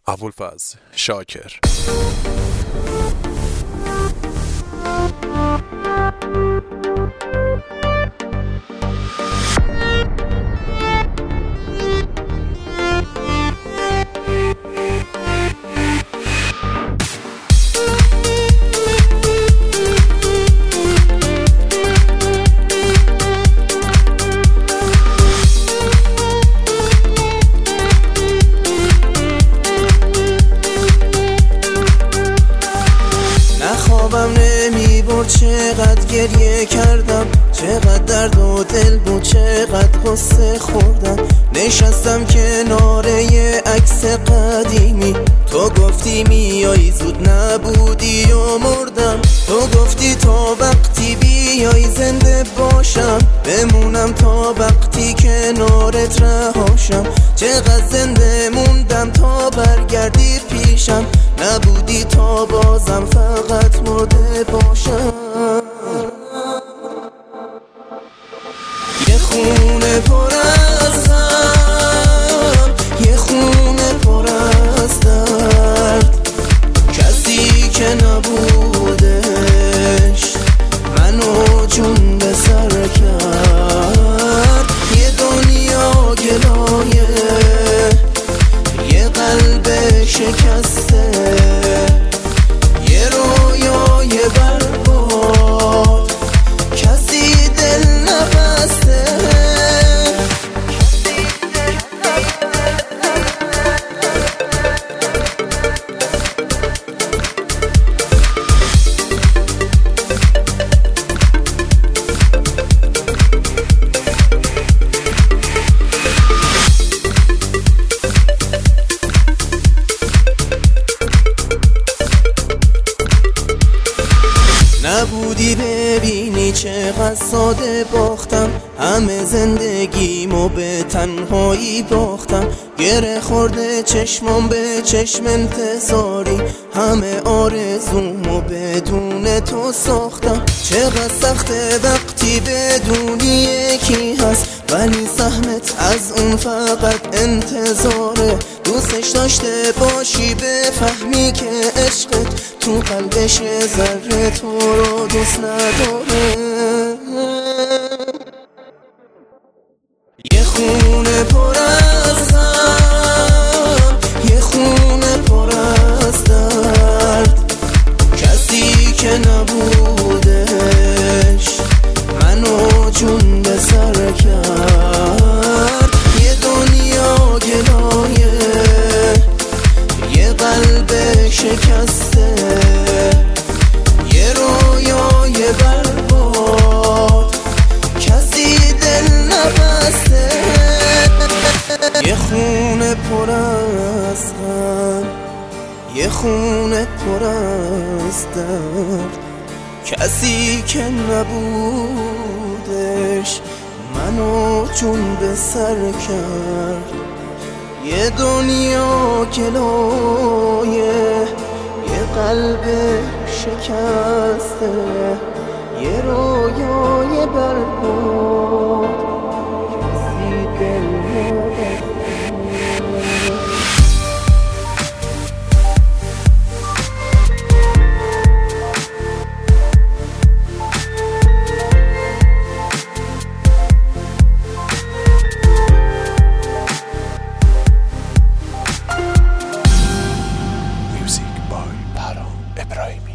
ابوالفضل شاکر. خوابم نمی بود، چقدر گریه کردم، چقدر درد و دل بود، چقدر غصه خوردم. نشستم کنار یه عکس قدیمی، تو گفتی میای زود، نبودی و مردم. تو گفتی تا وقتی بیای زنده باشم، بمونم تا وقتی کنارت رهاشم. چقدر زنده موندم تا برگردی پیشم، نبودی تا بازم فقط مرده باشم. یه خونه پر از غم، یه خونه پر از درد، کسی که نبودش منو جون به سر کرد. یه دنیا گلایه، یه قلب شکسته، یه رویای برباد، کسی دل نبسته. نبودی ببینی چقدر ساده باختم، همه زندگیمو به تنهایی باختم. گره خورده چشمم به چشم انتظاری، همه آرزومو بدون تو ساختم. چقدر سخته وقتی بدونی یکی هست، ولی سهمت از اون فقط انتظاره. دوستش داشته باشی بفهمی که عشقت تو قلبش ذره تو رو دوست نداره. یه خونه پر از غم، یه خونه پر از درد، کسی که نبودش منو جون به سر کرد. یه دنیا گلایه، یه قلب شکسته، یه رویای برباد، کسی دل نبسته. یه خونه پر از غم، یه خونه پر از درد، کسی که نبودش منو جون به سر کرد. یه دنیا گلایه، یه قلب شکسته، یه رویای برباد، کسی دل نبسته. Music by Paro Ibrahimi.